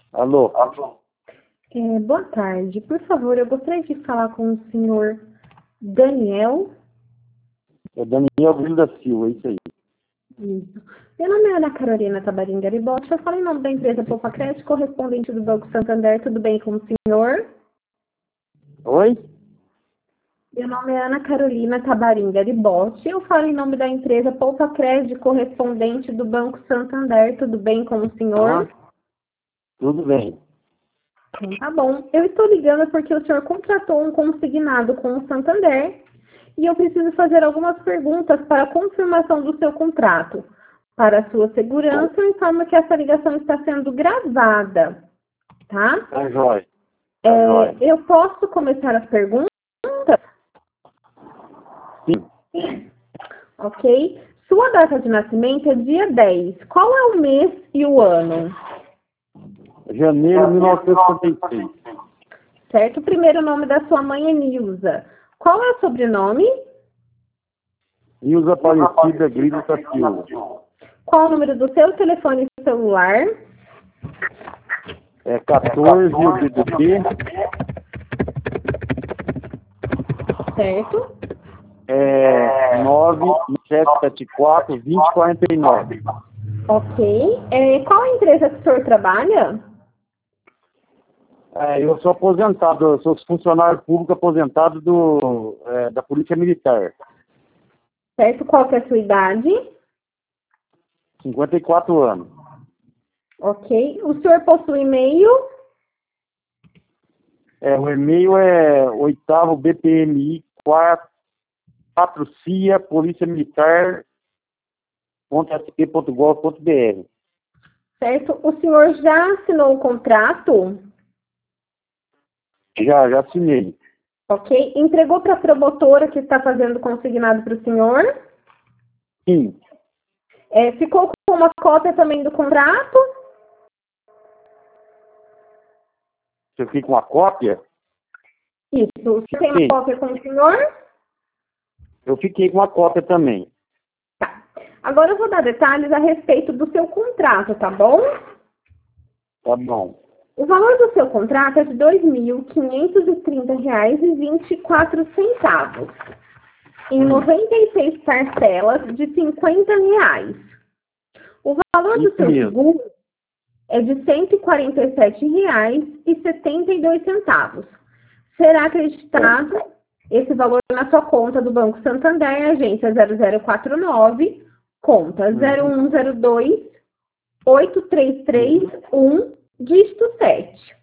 Alô? Boa tarde. Por favor, eu gostaria de falar com o senhor Daniel. É Daniel Grilo da Silva, é isso aí. Isso. Meu nome é Ana Carolina Tabarim Garibaldi. Eu falo em nome da empresa Poupa Crédito, correspondente do Banco Santander. Tudo bem com o senhor? Oi? Meu nome é Ana Carolina Tabarim Garibaldi. Eu falo em nome da empresa Poupa Crédito, correspondente do Banco Santander. Tudo bem com o senhor? Tudo bem. Então, tá bom. Eu estou ligando porque o senhor contratou um consignado com o Santander e eu preciso fazer algumas perguntas para a confirmação do seu contrato. Para a sua segurança, eu informo que essa ligação está sendo gravada, tá? Tá jóia. Tá jóia. Eu posso começar as perguntas? Sim. Ok. Sua data de nascimento é dia 10. Qual é o mês e o ano? Janeiro de 1956. Certo? O primeiro nome da sua mãe é Nilza. Qual é o sobrenome? Nilza Aparecida Grilo da Silva. Qual o número do seu telefone celular? É 14 o DDD. Certo? É 97774-2049. Ok. Qual a empresa que o senhor trabalha? Eu sou aposentado, eu sou funcionário público aposentado da Polícia Militar. Certo? Qual que é a sua idade? 54 anos. Ok. O senhor possui e-mail? O e-mail é 8º BPMI 4 CIA Polícia Militar.sp.gov.br. Certo? O senhor já assinou o contrato? Já assinei. Ok. Entregou para a promotora que está fazendo consignado para o senhor? Sim. Ficou com uma cópia também do contrato? Você fica com uma cópia? Isso. O senhor tem Sim. uma cópia com o senhor? Eu fiquei com uma cópia também. Tá. Agora eu vou dar detalhes a respeito do seu contrato, tá bom? Tá bom. O valor do seu contrato é de R$ 2.530,24 em 96 parcelas de R$ 50. O valor do Isso seu mesmo. seguro é de R$ 147,72. Será acreditado esse valor na sua conta do Banco Santander, agência 0049, conta 0102 8331 dígito 7.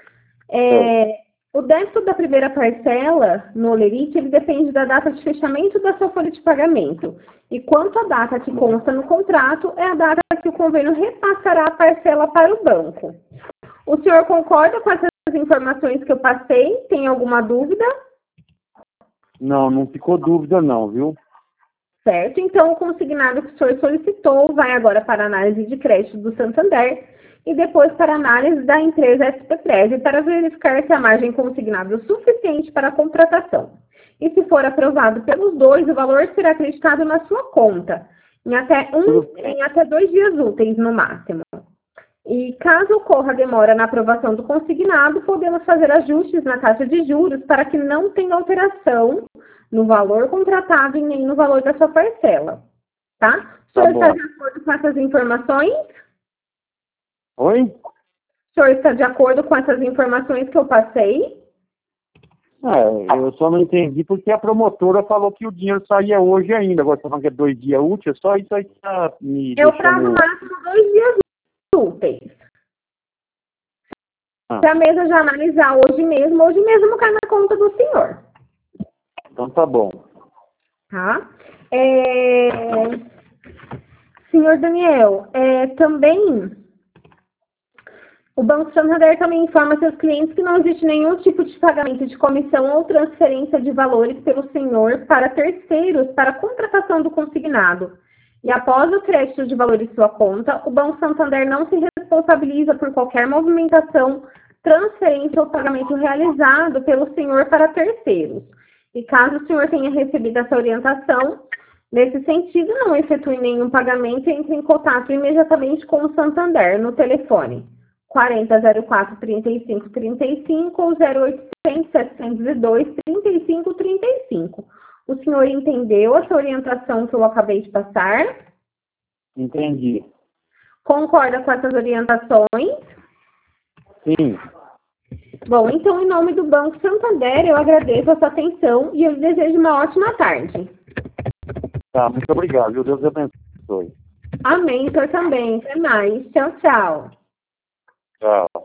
O débito da primeira parcela no Olerite, ele depende da data de fechamento da sua folha de pagamento. E quanto à data que consta no contrato, é a data que o convênio repassará a parcela para o banco. O senhor concorda com essas informações que eu passei? Tem alguma dúvida? Não ficou dúvida não, viu? Certo? Então, o consignado que o senhor solicitou vai agora para a análise de crédito do Santander e depois para a análise da empresa SPPrev para verificar se a margem consignada é suficiente para a contratação. E se for aprovado pelos dois, o valor será acreditado na sua conta, em até 2 dias úteis no máximo. E caso ocorra demora na aprovação do consignado, podemos fazer ajustes na taxa de juros para que não tenha alteração no valor contratado e nem no valor da sua parcela, tá? O senhor está de acordo com essas informações? Oi? O senhor está de acordo com essas informações que eu passei? Eu só não entendi porque a promotora falou que o dinheiro saía hoje ainda. Agora você tá falando que é 2 dias úteis, só isso aí que tá me É o prazo máximo 2 dias úteis. Se a mesa já analisar hoje mesmo cai na conta do senhor. Então tá bom. Tá? Senhor Daniel, também o Banco Santander também informa seus clientes que não existe nenhum tipo de pagamento de comissão ou transferência de valores pelo senhor para terceiros para a contratação do consignado. E após o crédito de valor em sua conta, o Banco Santander não se responsabiliza por qualquer movimentação, transferência ou pagamento realizado pelo senhor para terceiros. E caso o senhor tenha recebido essa orientação, nesse sentido, não efetue nenhum pagamento e entre em contato imediatamente com o Santander no telefone 4004-3535 ou 0800-702-3535. O senhor entendeu essa orientação que eu acabei de passar? Entendi. Concorda com essas orientações? Sim. Bom, então, em nome do Banco Santander, eu agradeço a sua atenção e eu lhe desejo uma ótima tarde. Tá, muito obrigado, viu? Deus abençoe. Amém, o senhor também. Até mais. Tchau, tchau. Tchau.